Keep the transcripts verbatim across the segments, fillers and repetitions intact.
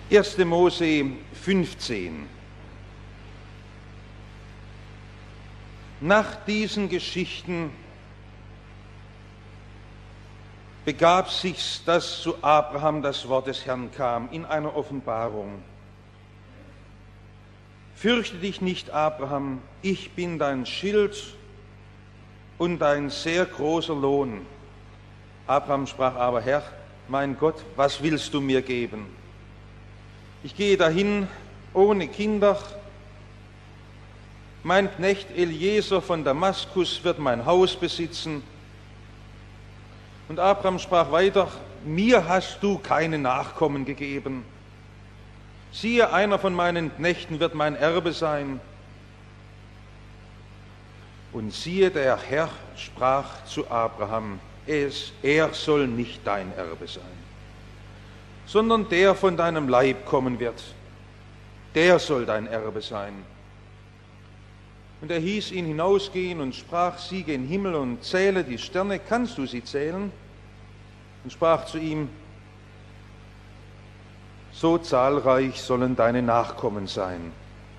erster Mose fünfzehn. Nach diesen Geschichten begab sich's, dass zu Abraham das Wort des Herrn kam in einer Offenbarung. Fürchte dich nicht, Abraham, ich bin dein Schild und dein sehr großer Lohn. Abraham sprach aber, Herr, mein Gott, was willst du mir geben? Ich gehe dahin ohne Kinder. Mein Knecht Eliezer von Damaskus wird mein Haus besitzen. Und Abraham sprach weiter, mir hast du keine Nachkommen gegeben. Siehe, einer von meinen Knechten wird mein Erbe sein. Und siehe, der Herr sprach zu Abraham, es, er soll nicht dein Erbe sein, sondern der von deinem Leib kommen wird, der soll dein Erbe sein. Und er hieß ihn hinausgehen und sprach, sieh gen Himmel und zähle die Sterne, kannst du sie zählen? Und sprach zu ihm, so zahlreich sollen deine Nachkommen sein.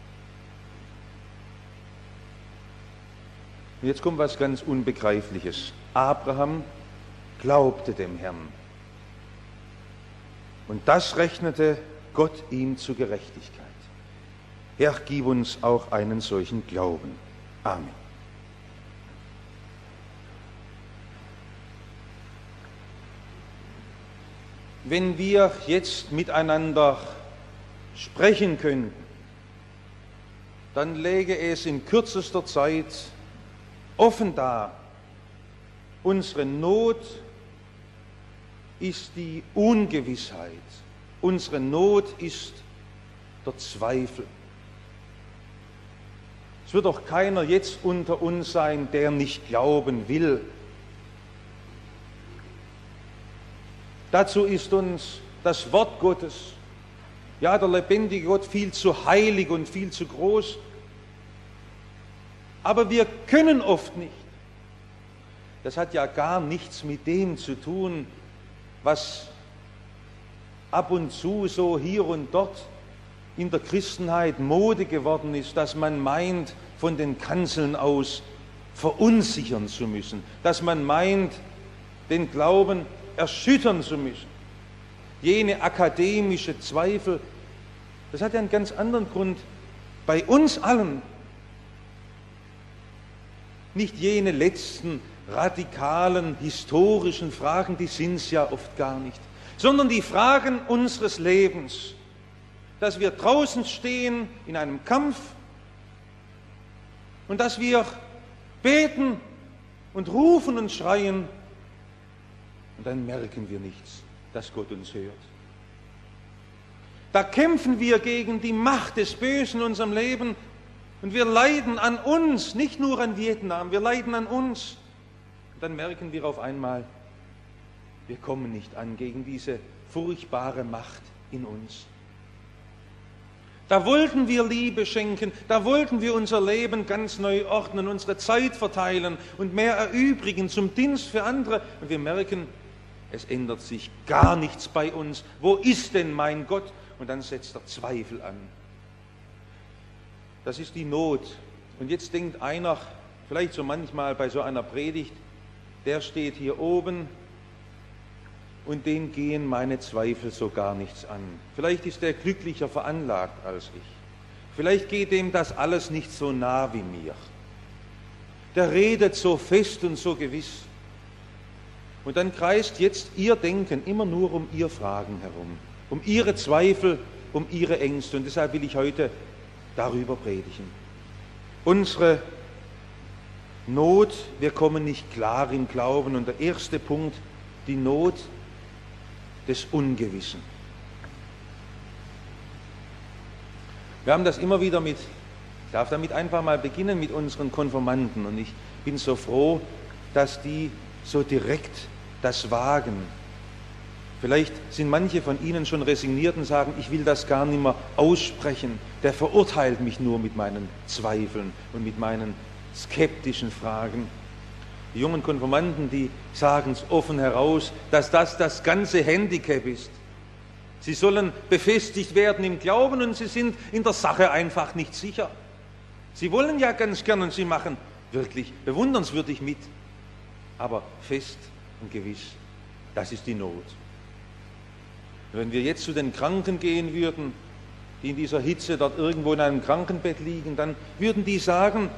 Und jetzt kommt was ganz Unbegreifliches. Abraham glaubte dem Herrn. Und das rechnete Gott ihm zur Gerechtigkeit. Herr, gib uns auch einen solchen Glauben. Amen. Wenn wir jetzt miteinander sprechen könnten, dann läge es in kürzester Zeit offen da, unsere Not ist die Ungewissheit, unsere Not ist der Zweifel. Es wird doch keiner jetzt unter uns sein, der nicht glauben will. Dazu ist uns das Wort Gottes, ja der lebendige Gott, viel zu heilig und viel zu groß. Aber wir können oft nicht. Das hat ja gar nichts mit dem zu tun, was ab und zu so hier und dort in der Christenheit Mode geworden ist, dass man meint, von den Kanzeln aus verunsichern zu müssen, dass man meint, den Glauben erschüttern zu müssen. Jene akademische Zweifel, das hat ja einen ganz anderen Grund. Bei uns allen, nicht jene letzten radikalen, historischen Fragen, die sind es ja oft gar nicht, sondern die Fragen unseres Lebens, dass wir draußen stehen in einem Kampf und dass wir beten und rufen und schreien und dann merken wir nichts, dass Gott uns hört. Da kämpfen wir gegen die Macht des Bösen in unserem Leben und wir leiden an uns, nicht nur an Vietnam, wir leiden an uns. Und dann merken wir auf einmal, wir kommen nicht an gegen diese furchtbare Macht in uns. Da wollten wir Liebe schenken, da wollten wir unser Leben ganz neu ordnen, unsere Zeit verteilen und mehr erübrigen zum Dienst für andere. Und wir merken, es ändert sich gar nichts bei uns. Wo ist denn mein Gott? Und dann setzt der Zweifel an. Das ist die Not. Und jetzt denkt einer, vielleicht so manchmal bei so einer Predigt, der steht hier oben und dem gehen meine Zweifel so gar nichts an. Vielleicht ist er glücklicher veranlagt als ich. Vielleicht geht dem das alles nicht so nah wie mir. Der redet so fest und so gewiss. Und dann kreist jetzt Ihr Denken immer nur um Ihr Fragen herum, um Ihre Zweifel, um Ihre Ängste. Und deshalb will ich heute darüber predigen. Unsere Not, wir kommen nicht klar im Glauben. Und der erste Punkt, die Not des Ungewissen. Wir haben das immer wieder mit, ich darf damit einfach mal beginnen, mit unseren Konfirmanden. Und ich bin so froh, dass die so direkt das wagen. Vielleicht sind manche von Ihnen schon resigniert und sagen, ich will das gar nicht mehr aussprechen. Der verurteilt mich nur mit meinen Zweifeln und mit meinen skeptischen Fragen. Die jungen Konfirmanden, die sagen es offen heraus, dass das das ganze Handicap ist. Sie sollen befestigt werden im Glauben und sie sind in der Sache einfach nicht sicher. Sie wollen ja ganz gern und sie machen wirklich bewundernswürdig mit, aber fest und gewiss, das ist die Not. Wenn wir jetzt zu den Kranken gehen würden, die in dieser Hitze dort irgendwo in einem Krankenbett liegen, dann würden die sagen,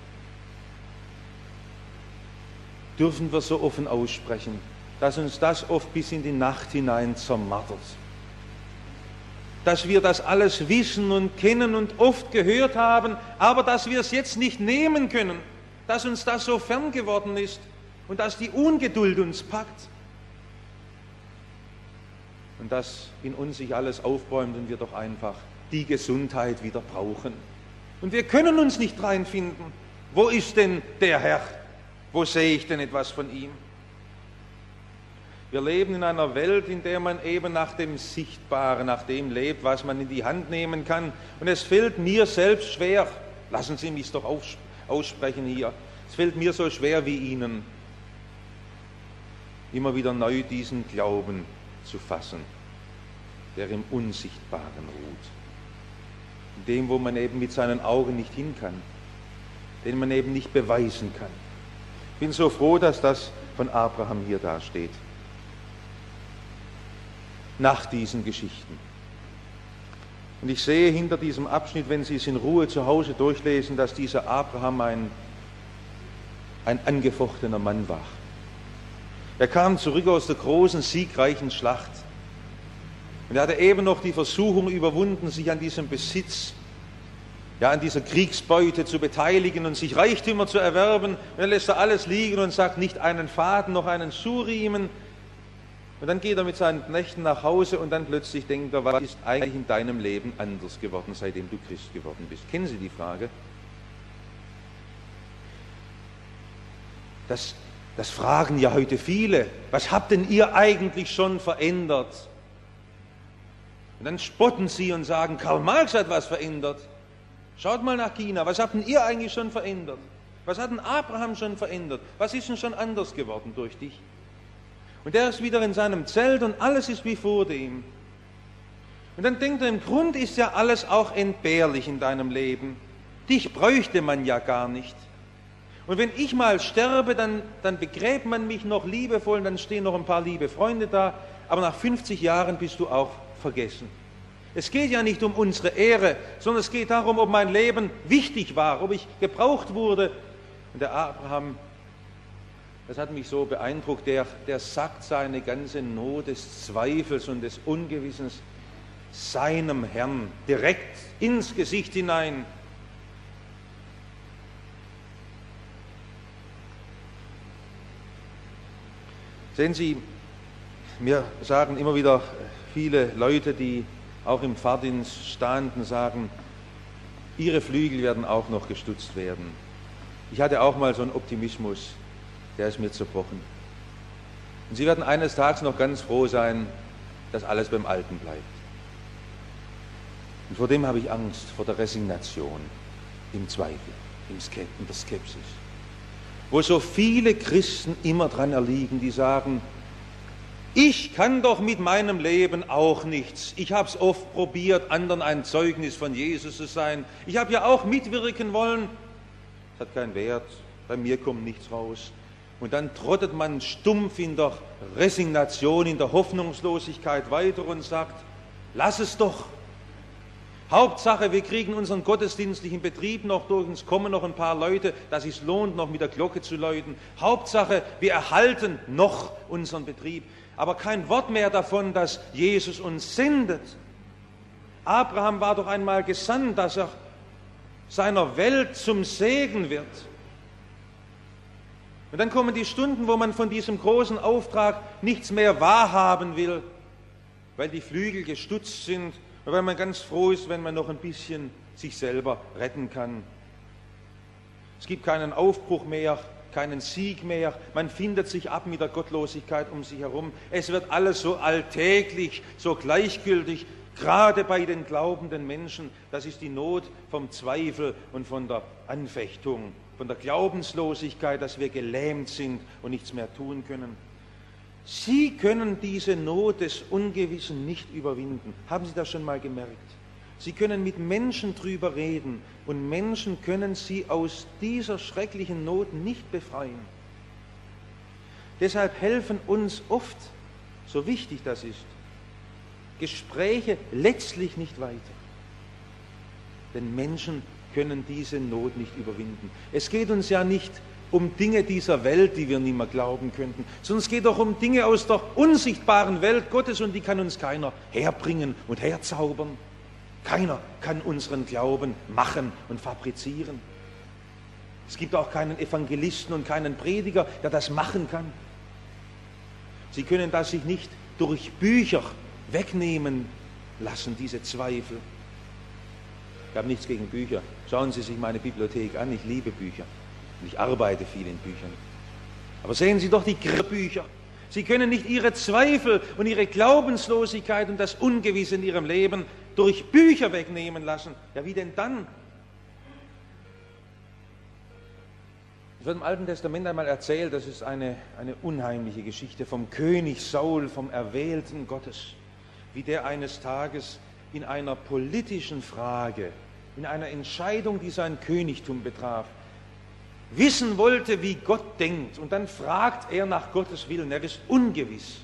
dürfen wir so offen aussprechen, dass uns das oft bis in die Nacht hinein zermartert. Dass wir das alles wissen und kennen und oft gehört haben, aber dass wir es jetzt nicht nehmen können, dass uns das so fern geworden ist und dass die Ungeduld uns packt und dass in uns sich alles aufbäumt und wir doch einfach die Gesundheit wieder brauchen. Und wir können uns nicht reinfinden. Wo ist denn der Herr? Wo sehe ich denn etwas von ihm? Wir leben in einer Welt, in der man eben nach dem Sichtbaren, nach dem lebt, was man in die Hand nehmen kann. Und es fällt mir selbst schwer, lassen Sie mich doch aussprechen hier, es fällt mir so schwer wie Ihnen, immer wieder neu diesen Glauben zu fassen, der im Unsichtbaren ruht. In dem, wo man eben mit seinen Augen nicht hin kann, den man eben nicht beweisen kann. Ich bin so froh, dass das von Abraham hier dasteht. Nach diesen Geschichten. Und ich sehe hinter diesem Abschnitt, wenn Sie es in Ruhe zu Hause durchlesen, dass dieser Abraham ein, ein angefochtener Mann war. Er kam zurück aus der großen, siegreichen Schlacht. Und er hatte eben noch die Versuchung überwunden, sich an diesem Besitz, ja, an dieser Kriegsbeute zu beteiligen und sich Reichtümer zu erwerben. Und er lässt da alles liegen und sagt, nicht einen Faden, noch einen Suriemen. Und dann geht er mit seinen Knechten nach Hause und dann plötzlich denkt er, was ist eigentlich in deinem Leben anders geworden, seitdem du Christ geworden bist? Kennen Sie die Frage? Das, das fragen ja heute viele. Was habt denn ihr eigentlich schon verändert? Und dann spotten sie und sagen, Karl Marx hat was verändert. Schaut mal nach China, was habt denn ihr eigentlich schon verändert? Was hat denn Abraham schon verändert? Was ist denn schon anders geworden durch dich? Und er ist wieder in seinem Zelt und alles ist wie vor dem. Und dann denkt er, im Grund ist ja alles auch entbehrlich in deinem Leben. Dich bräuchte man ja gar nicht. Und wenn ich mal sterbe, dann, dann begräbt man mich noch liebevoll, dann stehen noch ein paar liebe Freunde da, aber nach fünfzig Jahren bist du auch vergessen. Es geht ja nicht um unsere Ehre, sondern es geht darum, ob mein Leben wichtig war, ob ich gebraucht wurde. Und der Abraham, das hat mich so beeindruckt, der, der sagt seine ganze Not des Zweifels und des Ungewissens seinem Herrn direkt ins Gesicht hinein. Sehen Sie, mir sagen immer wieder viele Leute, die auch im Fahrdienst standen, sagen, ihre Flügel werden auch noch gestutzt werden. Ich hatte auch mal so einen Optimismus, der ist mir zerbrochen. Und Sie werden eines Tages noch ganz froh sein, dass alles beim Alten bleibt. Und vor dem habe ich Angst, vor der Resignation, im Zweifel, im Skep- in der Skepsis. Wo so viele Christen immer dran erliegen, die sagen, ich kann doch mit meinem Leben auch nichts. Ich habe es oft probiert, anderen ein Zeugnis von Jesus zu sein. Ich habe ja auch mitwirken wollen. Das hat keinen Wert, bei mir kommt nichts raus. Und dann trottet man stumpf in der Resignation, in der Hoffnungslosigkeit weiter und sagt, lass es doch. Hauptsache, wir kriegen unseren gottesdienstlichen Betrieb noch durch, uns kommen noch ein paar Leute, dass es lohnt, noch mit der Glocke zu läuten. Hauptsache, wir erhalten noch unseren Betrieb. Aber kein Wort mehr davon, dass Jesus uns sendet. Abraham war doch einmal gesandt, dass er seiner Welt zum Segen wird. Und dann kommen die Stunden, wo man von diesem großen Auftrag nichts mehr wahrhaben will, weil die Flügel gestutzt sind und weil man ganz froh ist, wenn man noch ein bisschen sich selber retten kann. Es gibt keinen Aufbruch mehr, keinen Sieg mehr, man findet sich ab mit der Gottlosigkeit um sich herum. Es wird alles so alltäglich, so gleichgültig, gerade bei den glaubenden Menschen. Das ist die Not vom Zweifel und von der Anfechtung, von der Glaubenslosigkeit, dass wir gelähmt sind und nichts mehr tun können. Sie können diese Not des Ungewissen nicht überwinden. Haben Sie das schon mal gemerkt? Sie können mit Menschen drüber reden und Menschen können Sie aus dieser schrecklichen Not nicht befreien. Deshalb helfen uns oft, so wichtig das ist, Gespräche letztlich nicht weiter. Denn Menschen können diese Not nicht überwinden. Es geht uns ja nicht um Dinge dieser Welt, die wir nie mehr glauben könnten, sondern es geht doch um Dinge aus der unsichtbaren Welt Gottes und die kann uns keiner herbringen und herzaubern. Keiner kann unseren Glauben machen und fabrizieren. Es gibt auch keinen Evangelisten und keinen Prediger, der das machen kann. Sie können das sich nicht durch Bücher wegnehmen lassen, diese Zweifel. Ich habe nichts gegen Bücher. Schauen Sie sich meine Bibliothek an, ich liebe Bücher. Und ich arbeite viel in Büchern. Aber sehen Sie doch die Bücher. Sie können nicht Ihre Zweifel und Ihre Glaubenslosigkeit und das Ungewisse in Ihrem Leben durch Bücher wegnehmen lassen. Ja, wie denn dann? Es wird im Alten Testament einmal erzählt, das ist eine, eine unheimliche Geschichte vom König Saul, vom Erwählten Gottes, wie der eines Tages in einer politischen Frage, in einer Entscheidung, die sein Königtum betraf, wissen wollte, wie Gott denkt. Und dann fragt er nach Gottes Willen. Er ist ungewiss.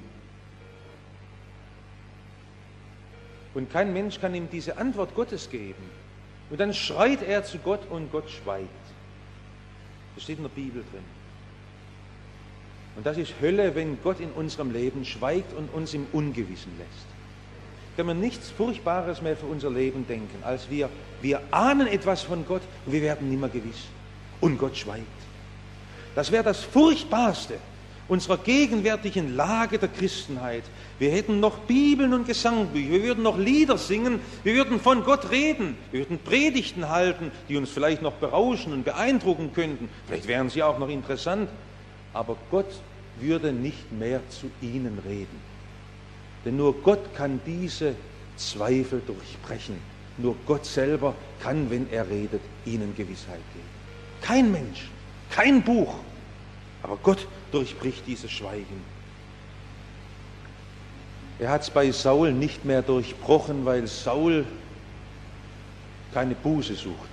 Und kein Mensch kann ihm diese Antwort Gottes geben. Und dann schreit er zu Gott und Gott schweigt. Das steht in der Bibel drin. Und das ist Hölle, wenn Gott in unserem Leben schweigt und uns im Ungewissen lässt. Können wir nichts Furchtbares mehr für unser Leben denken, als wir, wir ahnen etwas von Gott und wir werden nicht mehr gewiss. Und Gott schweigt. Das wäre das Furchtbarste unserer gegenwärtigen Lage der Christenheit. Wir hätten noch Bibeln und Gesangbücher, wir würden noch Lieder singen, wir würden von Gott reden, wir würden Predigten halten, die uns vielleicht noch berauschen und beeindrucken könnten. Vielleicht wären sie auch noch interessant, aber Gott würde nicht mehr zu ihnen reden. Denn nur Gott kann diese Zweifel durchbrechen. Nur Gott selber kann, wenn er redet, ihnen Gewissheit geben. Kein Mensch, kein Buch, aber Gott durchbricht dieses Schweigen. Er hat es bei Saul nicht mehr durchbrochen, weil Saul keine Buße suchte.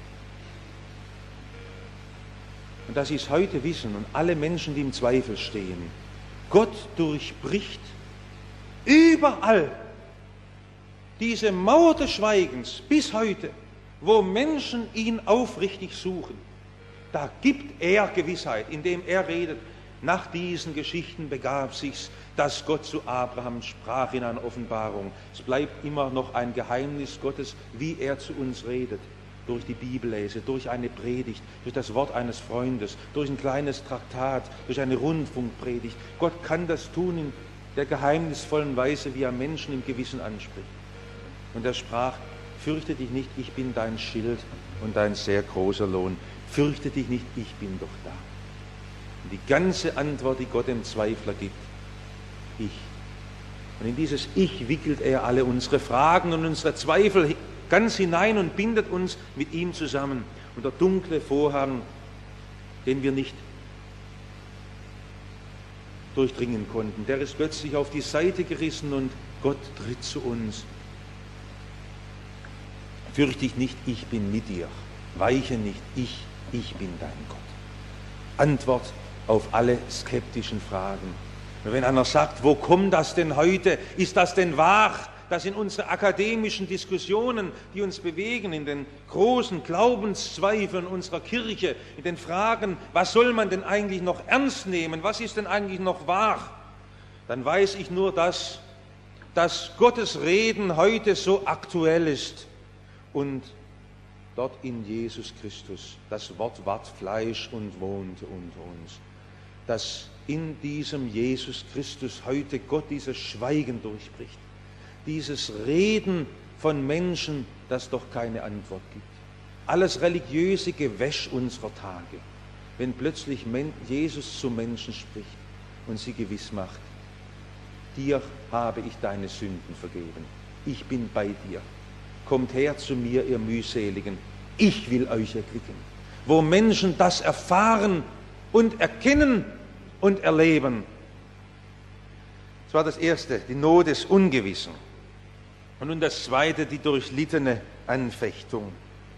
Und dass Sie es heute wissen und alle Menschen, die im Zweifel stehen, Gott durchbricht überall diese Mauer des Schweigens bis heute, wo Menschen ihn aufrichtig suchen. Da gibt er Gewissheit, indem er redet. Nach diesen Geschichten begab sich's, dass Gott zu Abraham sprach in einer Offenbarung. Es bleibt immer noch ein Geheimnis Gottes, wie er zu uns redet. Durch die Bibellese, durch eine Predigt, durch das Wort eines Freundes, durch ein kleines Traktat, durch eine Rundfunkpredigt. Gott kann das tun in der geheimnisvollen Weise, wie er Menschen im Gewissen anspricht. Und er sprach: Fürchte dich nicht, ich bin dein Schild und dein sehr großer Lohn. Fürchte dich nicht, ich bin doch da. Und die ganze Antwort, die Gott dem Zweifler gibt: Ich. Und in dieses Ich wickelt er alle unsere Fragen und unsere Zweifel ganz hinein und bindet uns mit ihm zusammen. Und der dunkle Vorhang, den wir nicht durchdringen konnten, der ist plötzlich auf die Seite gerissen und Gott tritt zu uns. Fürchte dich nicht, ich bin mit dir. Weiche nicht, ich, ich bin dein Gott. Antwort auf alle skeptischen Fragen. Und wenn einer sagt, wo kommt das denn heute? Ist das denn wahr, dass in unseren akademischen Diskussionen, die uns bewegen, in den großen Glaubenszweifeln unserer Kirche, in den Fragen, was soll man denn eigentlich noch ernst nehmen, was ist denn eigentlich noch wahr, dann weiß ich nur das, dass Gottes Reden heute so aktuell ist und dort in Jesus Christus, das Wort ward Fleisch und wohnte unter uns, dass in diesem Jesus Christus heute Gott dieses Schweigen durchbricht, dieses Reden von Menschen, das doch keine Antwort gibt. Alles religiöse Gewäsch unserer Tage, wenn plötzlich Jesus zu Menschen spricht und sie gewiss macht: Dir habe ich deine Sünden vergeben, ich bin bei dir, kommt her zu mir, ihr Mühseligen, ich will euch erquicken. Wo Menschen das erfahren und erkennen und erleben, Das war das Erste, die Not des Ungewissen. Und nun das Zweite, die durchlittene Anfechtung.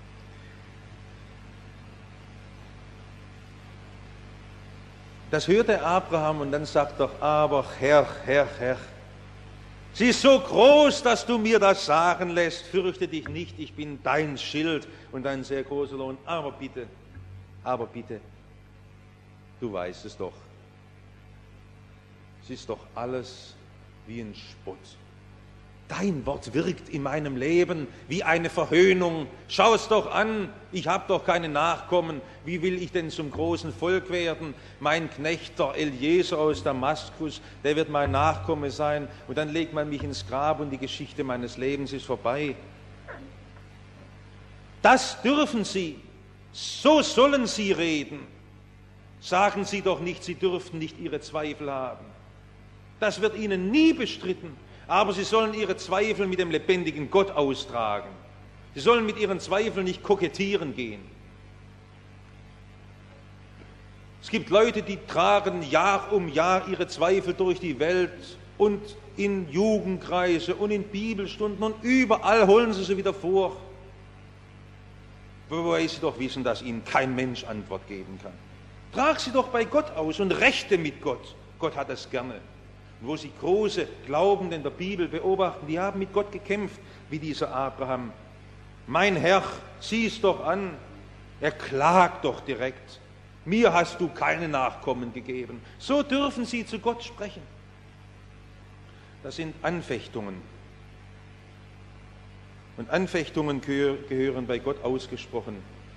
Das hört der Abraham und dann sagt er, aber Herr, Herr, Herr, sie ist so groß, dass du mir das sagen lässt. Fürchte dich nicht, ich bin dein Schild und ein sehr großer Lohn. Aber bitte, aber bitte, du weißt es doch. Es ist doch alles wie ein Spott. Dein Wort wirkt in meinem Leben wie eine Verhöhnung. Schau es doch an, ich habe doch keine Nachkommen. Wie will ich denn zum großen Volk werden? Mein Knecht, der Eliezer aus Damaskus, der wird mein Nachkomme sein. Und dann legt man mich ins Grab und die Geschichte meines Lebens ist vorbei. Das dürfen Sie. So sollen Sie reden. Sagen Sie doch nicht, Sie dürften nicht Ihre Zweifel haben. Das wird Ihnen nie bestritten. Aber Sie sollen Ihre Zweifel mit dem lebendigen Gott austragen. Sie sollen mit Ihren Zweifeln nicht kokettieren gehen. Es gibt Leute, die tragen Jahr um Jahr ihre Zweifel durch die Welt und in Jugendkreise und in Bibelstunden und überall holen sie sie wieder vor. Wobei sie doch wissen, dass ihnen kein Mensch Antwort geben kann. Trag sie doch bei Gott aus und rechte mit Gott. Gott hat das gerne. Wo sie große Glaubende in der Bibel beobachten, die haben mit Gott gekämpft, wie dieser Abraham. Mein Herr, sieh es doch an, er klagt doch direkt. Mir hast du keine Nachkommen gegeben. So dürfen sie zu Gott sprechen. Das sind Anfechtungen. Und Anfechtungen gehören bei Gott ausgesprochen.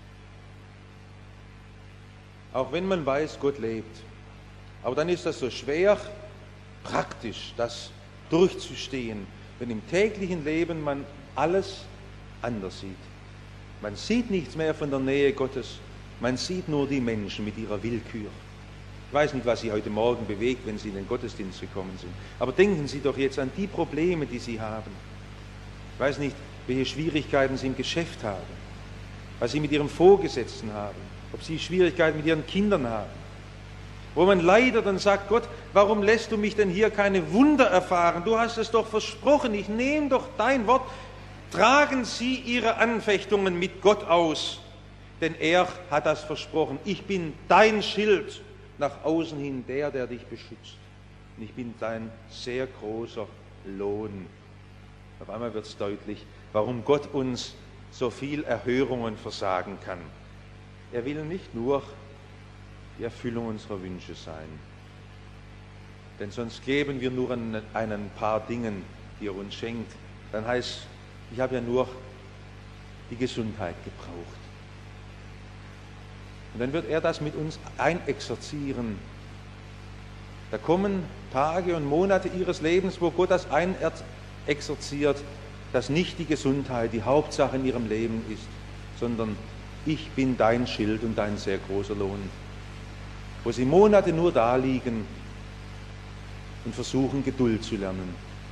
Auch wenn man weiß, Gott lebt. Aber dann ist das so schwer, praktisch das durchzustehen, wenn im täglichen Leben man alles anders sieht. Man sieht nichts mehr von der Nähe Gottes, man sieht nur die Menschen mit ihrer Willkür. Ich weiß nicht, was Sie heute Morgen bewegt, wenn Sie in den Gottesdienst gekommen sind, aber denken Sie doch jetzt an die Probleme, die Sie haben. Ich weiß nicht, welche Schwierigkeiten Sie im Geschäft haben, was Sie mit Ihrem Vorgesetzten haben, ob Sie Schwierigkeiten mit Ihren Kindern haben. Wo man leidet und sagt, Gott, warum lässt du mich denn hier keine Wunder erfahren? Du hast es doch versprochen, ich nehme doch dein Wort. Tragen Sie Ihre Anfechtungen mit Gott aus, denn er hat das versprochen. Ich bin dein Schild nach außen hin, der, der dich beschützt. Und ich bin dein sehr großer Lohn. Auf einmal wird es deutlich, warum Gott uns so viel Erhörungen versagen kann. Er will nicht nur die Erfüllung unserer Wünsche sein. Denn sonst geben wir nur an ein paar Dingen, die er uns schenkt. Dann heißt, ich habe ja nur die Gesundheit gebraucht. Und dann wird er das mit uns einexerzieren. Da kommen Tage und Monate ihres Lebens, wo Gott das einexerziert, dass nicht die Gesundheit die Hauptsache in ihrem Leben ist, sondern ich bin dein Schild und dein sehr großer Lohn. Wo sie Monate nur da liegen und versuchen, Geduld zu lernen.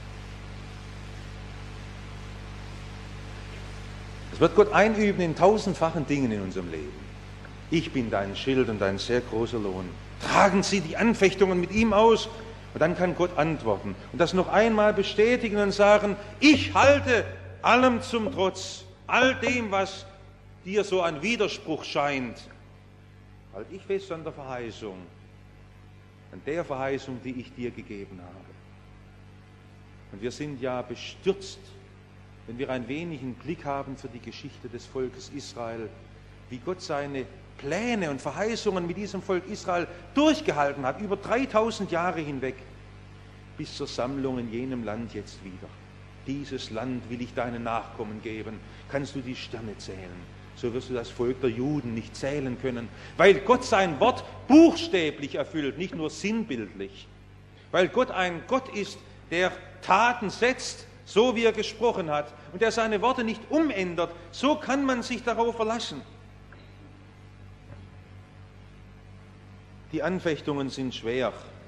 Das wird Gott einüben in tausendfachen Dingen in unserem Leben. Ich bin dein Schild und dein sehr großer Lohn. Tragen Sie die Anfechtungen mit ihm aus und dann kann Gott antworten. Und das noch einmal bestätigen und sagen, ich halte allem zum Trotz, all dem, was dir so ein Widerspruch scheint, halte ich fest an der Verheißung, an der Verheißung, die ich dir gegeben habe. Und wir sind ja bestürzt, wenn wir ein wenig einen Blick haben für die Geschichte des Volkes Israel, wie Gott seine Pläne und Verheißungen mit diesem Volk Israel durchgehalten hat, über dreitausend Jahre hinweg, bis zur Sammlung in jenem Land jetzt wieder. Dieses Land will ich deinen Nachkommen geben. Kannst du die Sterne zählen? So wirst du das Volk der Juden nicht zählen können, weil Gott sein Wort buchstäblich erfüllt, nicht nur sinnbildlich. Weil Gott ein Gott ist, der Taten setzt, so wie er gesprochen hat, und der seine Worte nicht umändert, so kann man sich darauf verlassen. Die Anfechtungen sind schwer.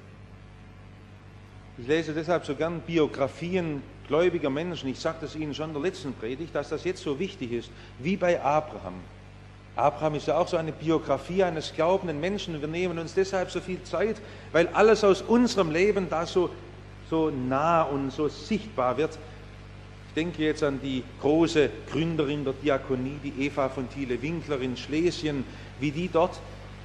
Ich lese deshalb so gern Biografien gläubiger Menschen. Ich sagte es Ihnen schon in der letzten Predigt, dass das jetzt so wichtig ist, wie bei Abraham. Abraham ist ja auch so eine Biografie eines glaubenden Menschen und wir nehmen uns deshalb so viel Zeit, weil alles aus unserem Leben da so so nah und so sichtbar wird. Ich denke jetzt an die große Gründerin der Diakonie, die Eva von Thiele-Winkler in Schlesien, wie die dort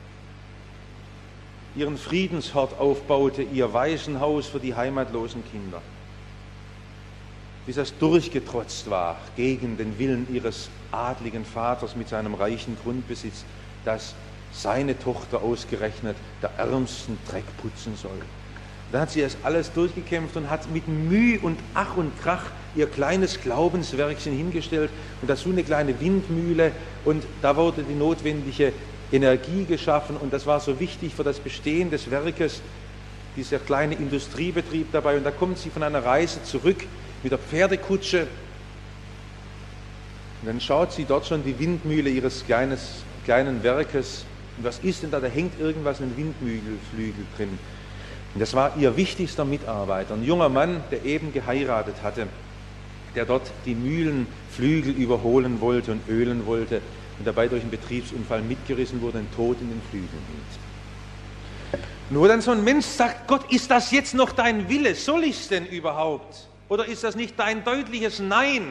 ihren Friedenshort aufbaute, ihr Waisenhaus für die heimatlosen Kinder. Bis das durchgetrotzt war gegen den Willen ihres adligen Vaters mit seinem reichen Grundbesitz, dass seine Tochter ausgerechnet der ärmsten Dreck putzen soll. Dann hat sie das alles durchgekämpft und hat mit Mühe und Ach und Krach ihr kleines Glaubenswerkchen hingestellt und dazu eine kleine Windmühle und da wurde die notwendige Energie geschaffen und das war so wichtig für das Bestehen des Werkes, dieser kleine Industriebetrieb dabei. Und da kommt sie von einer Reise zurück mit der Pferdekutsche und dann schaut sie dort schon die Windmühle ihres kleines, kleinen Werkes. Und was ist denn da? Da hängt irgendwas in den Windmühlenflügel drin. Und das war ihr wichtigster Mitarbeiter, ein junger Mann, der eben geheiratet hatte, der dort die Mühlenflügel überholen wollte und ölen wollte und dabei durch einen Betriebsunfall mitgerissen wurde und tot in den Flügeln hielt. Nur dann so ein Mensch sagt, Gott, ist das jetzt noch dein Wille? Soll ich es denn überhaupt? Oder ist das nicht dein deutliches Nein?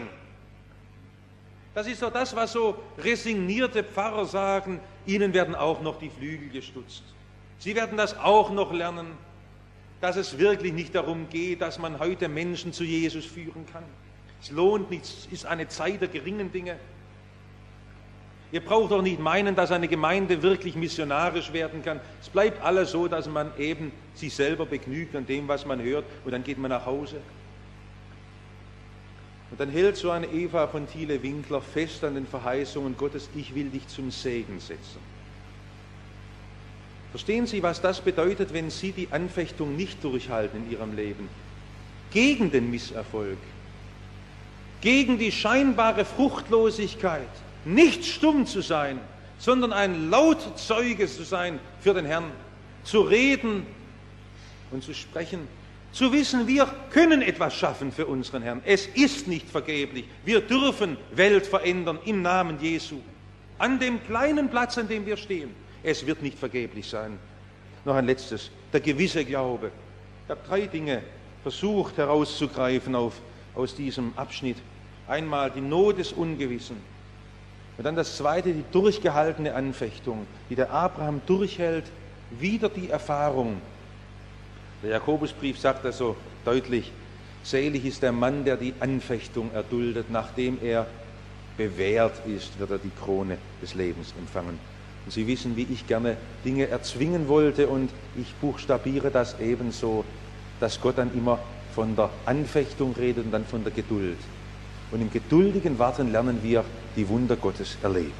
Das ist doch das, was so resignierte Pfarrer sagen, ihnen werden auch noch die Flügel gestutzt. Sie werden das auch noch lernen, dass es wirklich nicht darum geht, dass man heute Menschen zu Jesus führen kann. Es lohnt nicht, es ist eine Zeit der geringen Dinge. Ihr braucht doch nicht meinen, dass eine Gemeinde wirklich missionarisch werden kann. Es bleibt alles so, dass man eben sich selber begnügt an dem, was man hört, und dann geht man nach Hause. Und dann hält so eine Eva von Thiele-Winkler fest an den Verheißungen Gottes, ich will dich zum Segen setzen. Verstehen Sie, was das bedeutet, wenn Sie die Anfechtung nicht durchhalten in Ihrem Leben? Gegen den Misserfolg, gegen die scheinbare Fruchtlosigkeit, nicht stumm zu sein, sondern ein lauter Zeuge zu sein für den Herrn, zu reden und zu sprechen, zu wissen, wir können etwas schaffen für unseren Herrn. Es ist nicht vergeblich. Wir dürfen Welt verändern im Namen Jesu. An dem kleinen Platz, an dem wir stehen. Es wird nicht vergeblich sein. Noch ein letztes, der gewisse Glaube. Ich habe drei Dinge versucht herauszugreifen auf, aus diesem Abschnitt. Einmal die Not des Ungewissen. Und dann das zweite, die durchgehaltene Anfechtung, die der Abraham durchhält, wieder die Erfahrung. Der Jakobusbrief sagt das so deutlich, selig ist der Mann, der die Anfechtung erduldet, nachdem er bewährt ist, wird er die Krone des Lebens empfangen. Und Sie wissen, wie ich gerne Dinge erzwingen wollte und ich buchstabiere das ebenso, dass Gott dann immer von der Anfechtung redet und dann von der Geduld. Und im geduldigen Warten lernen wir die Wunder Gottes erleben.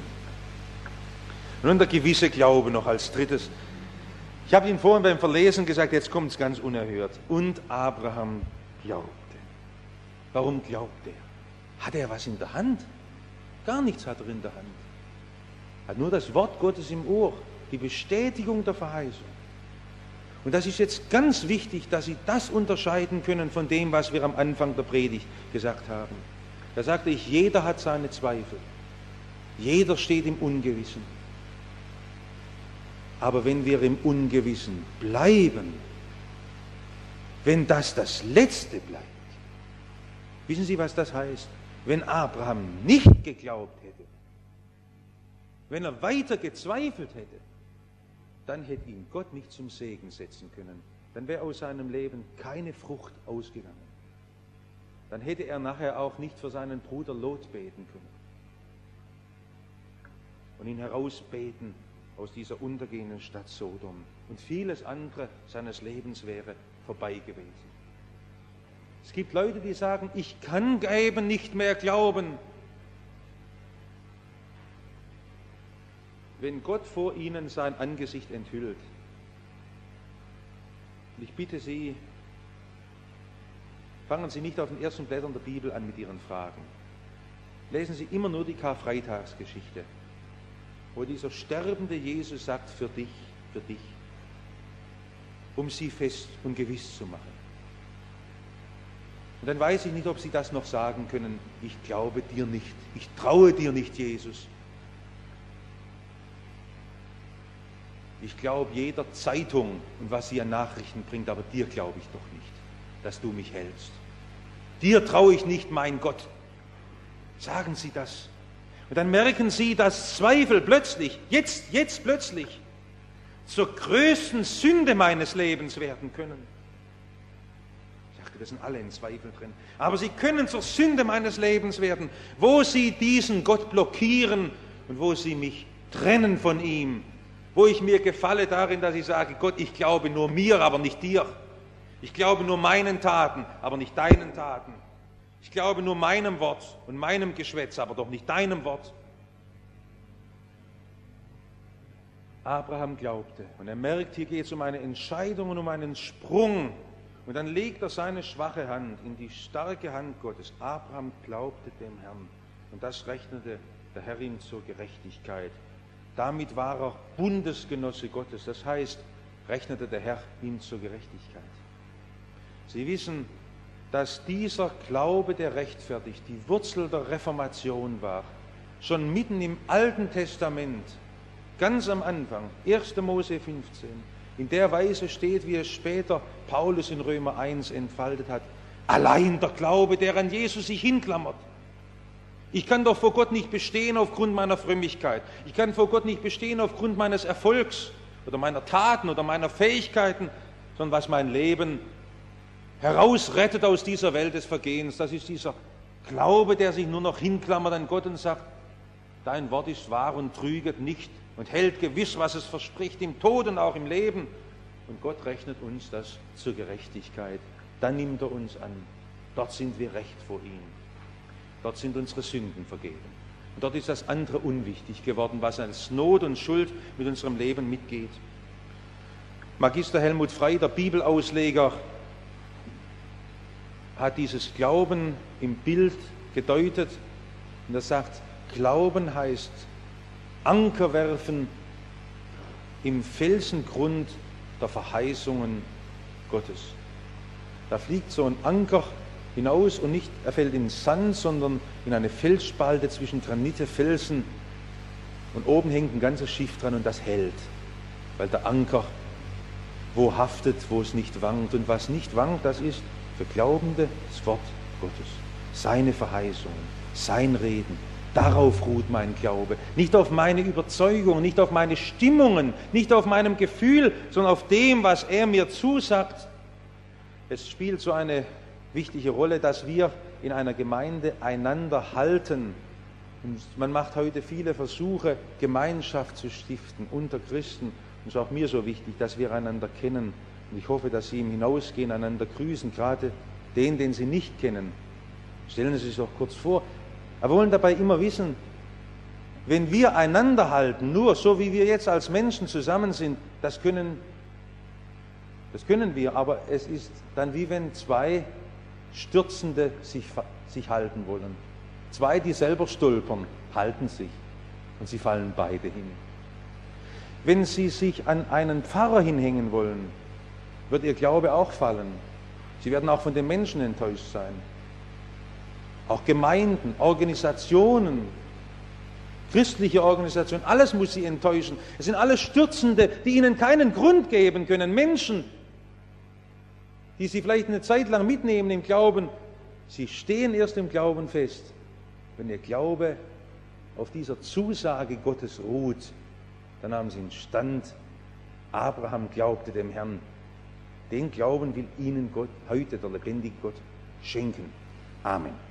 Und nun der gewisse Glaube noch als drittes. Ich habe Ihnen vorhin beim Verlesen gesagt, jetzt kommt es ganz unerhört. Und Abraham glaubte. Warum glaubt er? Hat er was in der Hand? Gar nichts hat er in der Hand. Hat nur das Wort Gottes im Ohr, die Bestätigung der Verheißung. Und das ist jetzt ganz wichtig, dass Sie das unterscheiden können von dem, was wir am Anfang der Predigt gesagt haben. Da sagte ich, jeder hat seine Zweifel. Jeder steht im Ungewissen. Aber wenn wir im Ungewissen bleiben, wenn das das Letzte bleibt, wissen Sie, was das heißt? Wenn Abraham nicht geglaubt hätte, wenn er weiter gezweifelt hätte, dann hätte ihn Gott nicht zum Segen setzen können. Dann wäre aus seinem Leben keine Frucht ausgegangen. Dann hätte er nachher auch nicht für seinen Bruder Lot beten können und ihn herausbeten aus dieser untergehenden Stadt Sodom. Und vieles andere seines Lebens wäre vorbei gewesen. Es gibt Leute, die sagen, ich kann eben nicht mehr glauben. Wenn Gott vor ihnen sein Angesicht enthüllt. Und ich bitte Sie, fangen Sie nicht auf den ersten Blättern der Bibel an mit Ihren Fragen. Lesen Sie immer nur die Karfreitagsgeschichte, wo dieser sterbende Jesus sagt, für dich, für dich, um Sie fest und gewiss zu machen. Und dann weiß ich nicht, ob Sie das noch sagen können, ich glaube dir nicht, ich traue dir nicht, Jesus. Ich glaube jeder Zeitung und was sie an Nachrichten bringt, aber dir glaube ich doch nicht. dass du mich hältst. Dir traue ich nicht, mein Gott. Sagen Sie das. Und dann merken Sie, dass Zweifel plötzlich, jetzt, jetzt plötzlich, zur größten Sünde meines Lebens werden können. Ich dachte, wir sind alle in Zweifel drin. Aber sie können zur Sünde meines Lebens werden, wo sie diesen Gott blockieren und wo sie mich trennen von ihm. Wo ich mir gefalle darin, dass ich sage, Gott, ich glaube nur mir, aber nicht dir. Ich glaube nur meinen Taten, aber nicht deinen Taten. Ich glaube nur meinem Wort und meinem Geschwätz, aber doch nicht deinem Wort. Abraham glaubte und er merkt, hier geht es um eine Entscheidung und um einen Sprung. Und dann legt er seine schwache Hand in die starke Hand Gottes. Abraham glaubte dem Herrn und das rechnete der Herr ihm zur Gerechtigkeit. Damit war er Bundesgenosse Gottes, das heißt, rechnete der Herr ihm zur Gerechtigkeit. Sie wissen, dass dieser Glaube, der rechtfertigt, die Wurzel der Reformation war. Schon mitten im Alten Testament, ganz am Anfang, erster Mose fünfzehn, in der Weise steht, wie es später Paulus in Römer eins entfaltet hat. Allein der Glaube, der an Jesus sich hinklammert. Ich kann doch vor Gott nicht bestehen aufgrund meiner Frömmigkeit. Ich kann vor Gott nicht bestehen aufgrund meines Erfolgs oder meiner Taten oder meiner Fähigkeiten, sondern was mein Leben herausrettet aus dieser Welt des Vergehens, das ist dieser Glaube, der sich nur noch hinklammert an Gott und sagt, dein Wort ist wahr und trüget nicht und hält gewiss, was es verspricht, im Tod und auch im Leben. Und Gott rechnet uns das zur Gerechtigkeit. Dann nimmt er uns an. Dort sind wir recht vor ihm. Dort sind unsere Sünden vergeben. Und dort ist das andere unwichtig geworden, was als Not und Schuld mit unserem Leben mitgeht. Magister Helmut Frey, der Bibelausleger, hat dieses Glauben im Bild gedeutet. Und er sagt, Glauben heißt Anker werfen im Felsengrund der Verheißungen Gottes. Da fliegt so ein Anker hinaus und nicht, er fällt in den Sand, sondern in eine Felsspalte zwischen Granite, Felsen und oben hängt ein ganzes Schiff dran und das hält, weil der Anker wo haftet, wo es nicht wankt. Und was nicht wankt, das ist für Glaubende das Wort Gottes, seine Verheißungen, sein Reden. Darauf ruht mein Glaube. Nicht auf meine Überzeugung, nicht auf meine Stimmungen, nicht auf meinem Gefühl, sondern auf dem, was er mir zusagt. Es spielt so eine wichtige Rolle, dass wir in einer Gemeinde einander halten. Und man macht heute viele Versuche, Gemeinschaft zu stiften unter Christen. Und es ist auch mir so wichtig, dass wir einander kennen. Und ich hoffe, dass Sie im Hinausgehen einander grüßen, gerade den, den Sie nicht kennen. Stellen Sie sich doch kurz vor. Aber wir wollen dabei immer wissen, wenn wir einander halten, nur so wie wir jetzt als Menschen zusammen sind, das können, das können wir, aber es ist dann wie wenn zwei Stürzende sich, sich halten wollen. Zwei, die selber stolpern, halten sich und sie fallen beide hin. Wenn Sie sich an einen Pfarrer hinhängen wollen, wird Ihr Glaube auch fallen. Sie werden auch von den Menschen enttäuscht sein. Auch Gemeinden, Organisationen, christliche Organisationen, alles muss sie enttäuschen. Es sind alles Stürzende, die ihnen keinen Grund geben können. Menschen, die sie vielleicht eine Zeit lang mitnehmen im Glauben, sie stehen erst im Glauben fest, wenn ihr Glaube auf dieser Zusage Gottes ruht. Dann haben sie einen Stand. Abraham glaubte dem Herrn. Den Glauben will ihnen Gott heute, der lebendige Gott, schenken. Amen.